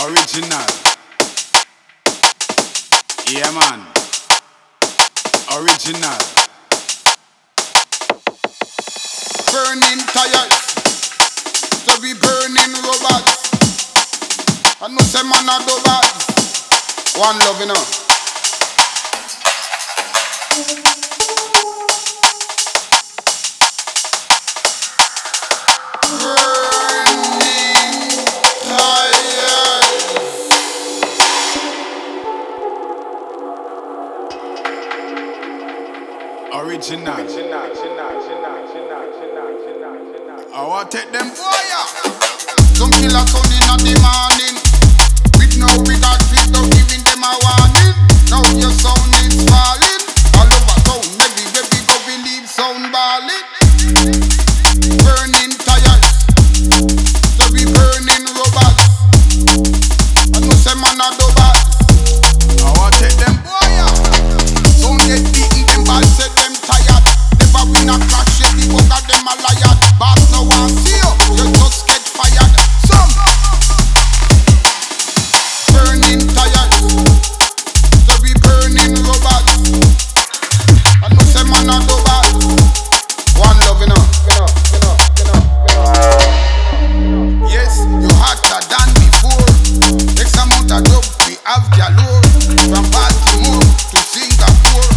Original. Yeah, man. Original. Burning tires, so we burning robots. I know say man a do bad. One love, you know. Original. I want to take them fire. Some killer sound in the morning, with no regard for giving them a warning. Now your sound is falling. All over town, everywhere we go, we leave sound balling. Burning tires, so we burning robots. I know say man a do bad. I want to take them fire. Don't get beaten, them bad say them tired. Never win a clash, yet the bugger them a liar. Boss no one see you just get fired. Some burning tires, so we burning robots. I know say man a do bad. One love, you know. Yes, you hotter than before. X amount of dope we have galore. From Baltimore to Singapore.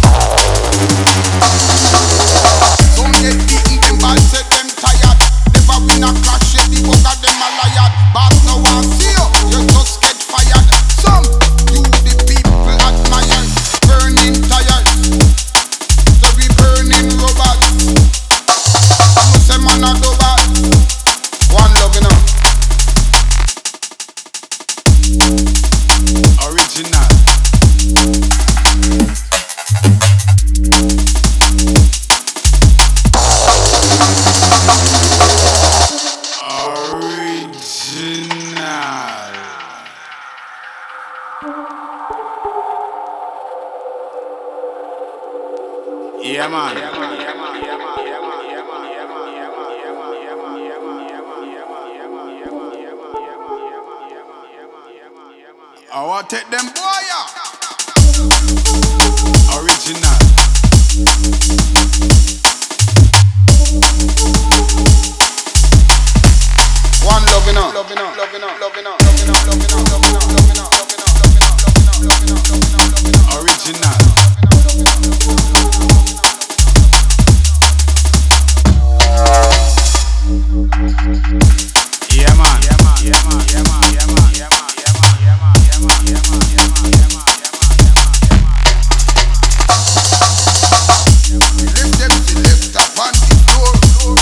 Don't get beaten, them bad say them tired. Never win a clash, yet the bugger them a liar. Boss no one see you just get fired. Some you the people admire. Burning tires, so we burning robots. I know say man a do bad. One love, you know. Original. Yeah, man. I want to take them fire. Original. One love, you know. Original. Yeah, man. Lift them to lift up on the floor.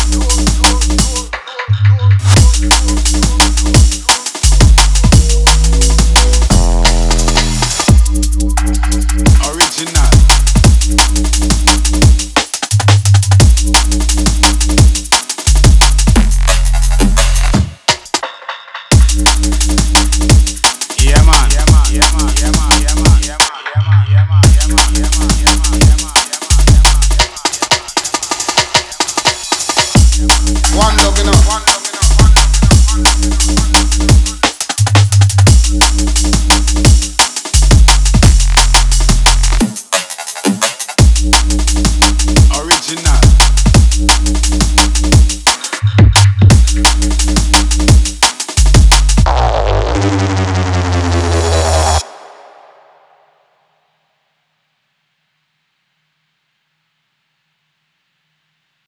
Original. Yeah, man.